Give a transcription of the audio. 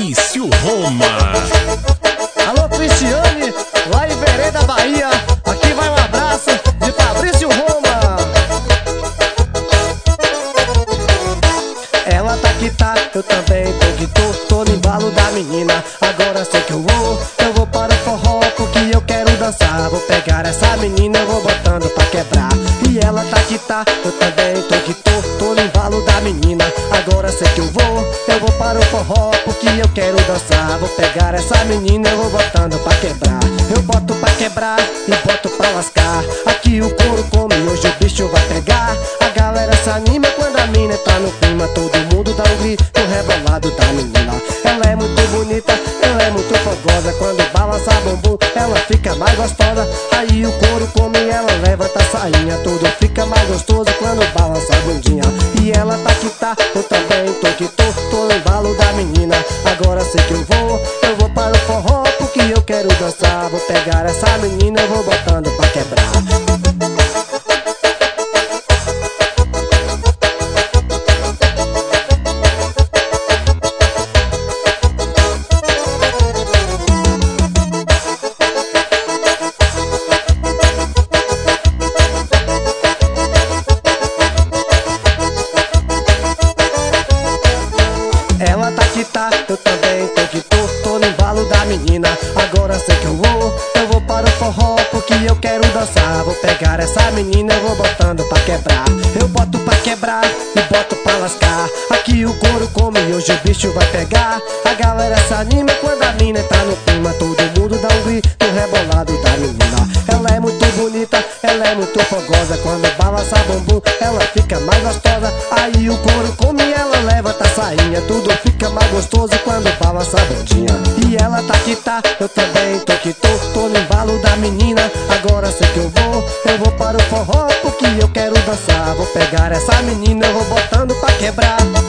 Fabrício Roma. Alô, Cristiane, lá em Vereda, Bahia. Aqui vai um abraço de Fabrício Roma. Ela tá que tá, eu também tô que tô no embalo da menina. Agora sei que eu vou para o forró, porque eu quero dançar. Vou pegar essa menina, eu vou botando pra quebrar. E ela tá que tá, eu também tô que tô no embalo da menina. Agora sei que eu vou para o forró, porque eu quero dançar. Vou pegar essa menina, eu vou botando pra quebrar. Eu boto pra quebrar e boto pra lascar. Aqui o couro come, hoje o bicho vai pegar. A galera se anima quando a mina tá no clima. Todo mundo dá um grito rebolado da menina. Ela é muito bonita, ela é muito fogosa. Quando balança bumbum, ela fica mais gostosa. Aí o couro come, ela levanta a sainha. Tudo fica mais gostoso quando balança a bundinha. E ela tá que tá, eu também tô que tô no embalo da menina. Agora sei que eu vou para o forró, porque eu quero dançar. Vou pegar essa menina, eu vou botando pra quebrar. Ela tá que tá, eu também tô que tô no embalo da menina. Agora sei que eu vou para o forró, porque eu quero dançar. Vou pegar essa menina, eu vou botando pra quebrar. Eu boto pra quebrar e boto pra lascar. Aqui o couro come e hoje o bicho vai pegar. A galera se anima quando a mina tá no clima. Todo mundo dá um grito rebolado da menina. Ela é muito bonita, ela é muito fogosa. Quando balança bumbum, ela fica mais gostosa. Aí o couro come e ela levanta a sainha. Tudo fica mais gostoso quando balança a bundinha. E ela tá que tá, eu também tô que tô no embalo da menina. Agora sei que eu vou para o forró, porque eu quero dançar. Vou pegar essa menina, eu vou botando pra quebrar.